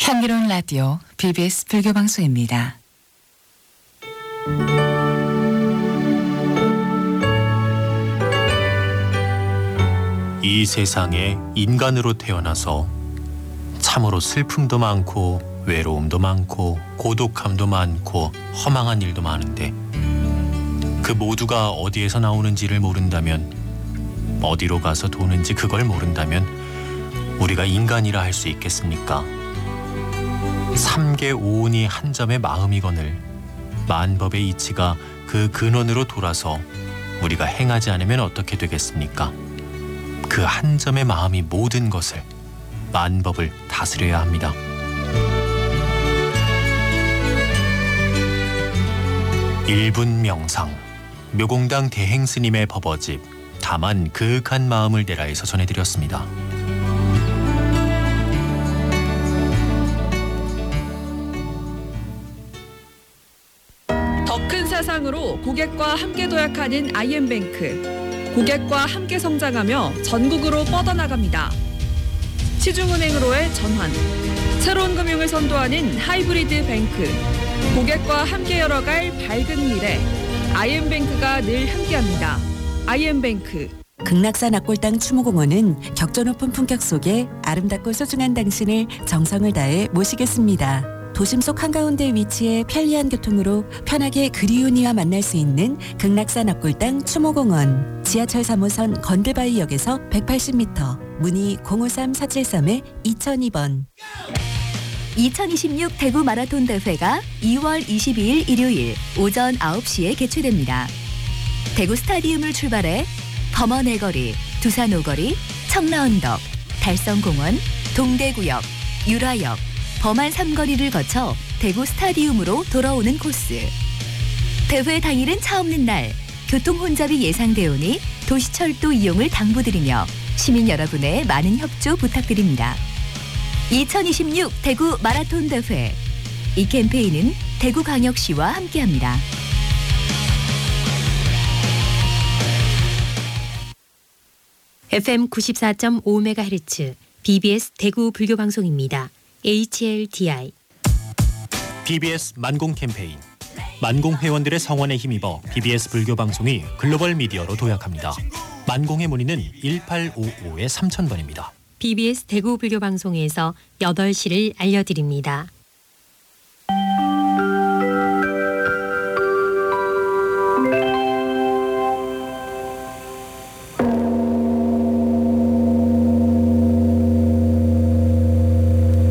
향기로운 라디오 BBS 불교방송입니다. 이 세상에 인간으로 태어나서 참으로 슬픔도 많고 외로움도 많고 고독함도 많고 허망한 일도 많은데 그 모두가 어디에서 나오는지를 모른다면, 어디로 가서 도는지 그걸 모른다면 우리가 인간이라 할 수 있겠습니까? 삼계 오온이 한 점의 마음이거늘 만법의 이치가 그 근원으로 돌아서 우리가 행하지 않으면 어떻게 되겠습니까? 그 한 점의 마음이 모든 것을, 만법을 다스려야 합니다. 일분 명상, 묘공당 대행스님의 법어집 다만 그윽한 마음을 내라에서 전해드렸습니다. 더 큰 사상으로 고객과 함께 도약하는 IM뱅크. 고객과 함께 성장하며 전국으로 뻗어나갑니다. 시중은행으로의 전환. 새로운 금융을 선도하는 하이브리드 뱅크. 고객과 함께 열어갈 밝은 미래. IM뱅크가 늘 함께합니다. IM뱅크. 극락산 앞골당 추모공원은 격조 높은 품격 속에 아름답고 소중한 당신을 정성을 다해 모시겠습니다. 도심 속 한가운데 위치해 편리한 교통으로 편하게 그리운 이와 만날 수 있는 극락산 앞골당 추모공원. 지하철 3호선 건대바위역에서 180m. 문의 053-473-2002번. 2026 대구 마라톤 대회가 2월 22일 일요일 오전 9시에 개최됩니다. 대구 스타디움을 출발해 범어내거리, 두산오거리, 청라언덕, 달성공원, 동대구역, 유라역, 범안 3거리를 거쳐 대구 스타디움으로 돌아오는 코스. 대회 당일은 차 없는 날, 교통 혼잡이 예상되오니 도시철도 이용을 당부드리며 시민 여러분의 많은 협조 부탁드립니다. 2026 대구 마라톤 대회. 이 캠페인은 대구광역시와 함께합니다. FM 94.5MHz BBS 대구 불교방송입니다. HLDI. BBS 만공 캠페인. 만공 회원들의 성원에 힘입어 BBS 불교방송이 글로벌 미디어로 도약합니다. 만공의 문의는 1855-3000번입니다. BBS 대구 불교방송에서 8시를 알려드립니다.